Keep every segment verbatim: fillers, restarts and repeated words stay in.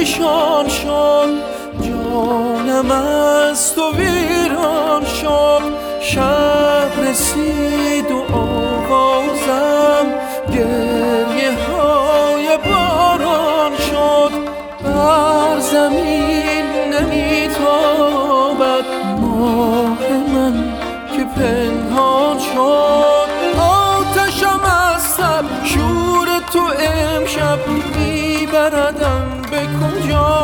پریشان شد، جانم از تو ویران شد. شب رسید و آوازم گریه های باران شد. بر زمین نمیتابد ماه من که پنهان شد. آتشم از تب شور تو امشب میبردم به کجا؟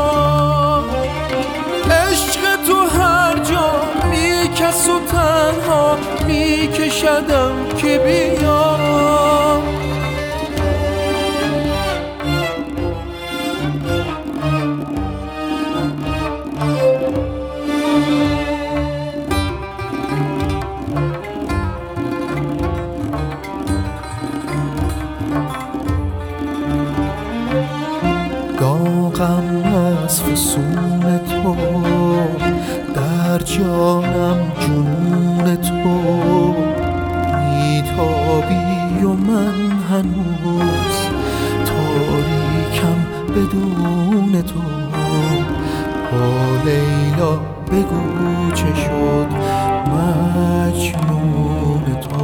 عشق تو هر جا میکس و تنها میکشدم که بیا. داغم از فسون تو، در جانم جنون تو. میتابی و من هنوز تاریکم بدون تو. با لیلا بگو چه شد مجنون تو.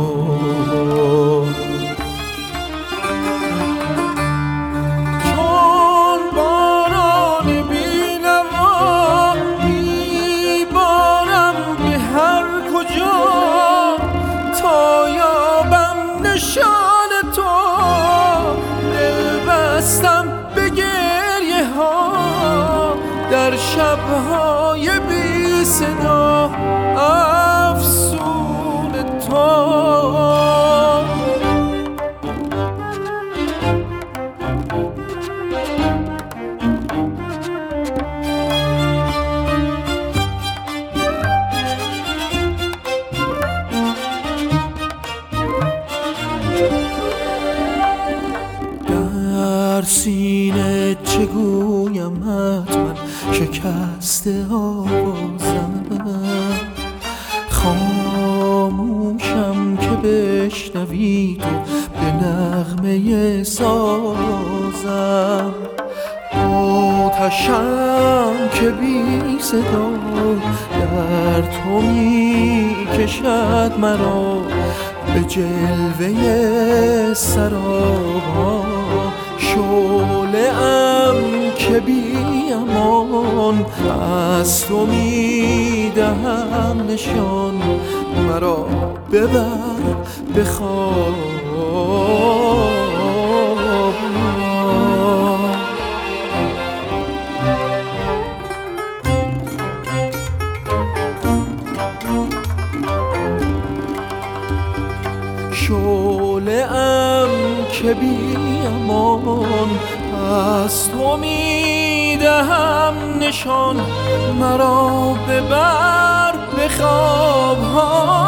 تا یابم نشان تو دل بستم به گریه ها، در شبهای بی صدا افسون تو. در سینه چگویمت من شکسته آوازم، خاموشم که بشنوی تو به نغمه سازم. آتشم که بی صدا در تو می کشد مرا به جلوه سرابا. شعله ام که بی امان از تو می دهم نشان. مرا ببر به خواب. شعله ام که بی امان از تو می دهم نشان. مرا ببر به خوابها.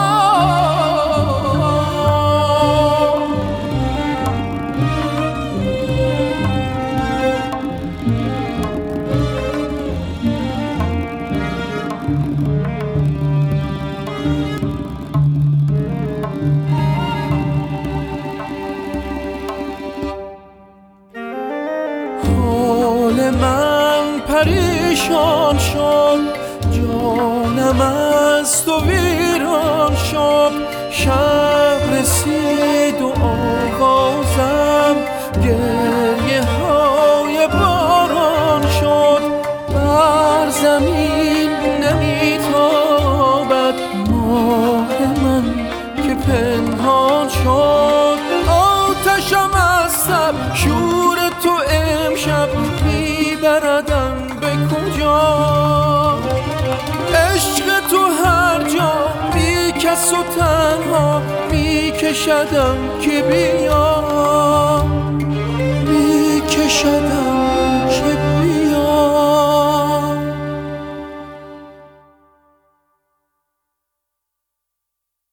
حال من پریشان شد، جانم از تو ویران شد. شب رسید و آوازم گریه های باران شد. بر زمین نمیتابد ماه من که پنهان شد. آتشم از تب شور تو امشب میبردم به کجا؟ عشق تو هر جا میکس و تنها میکشدم که بی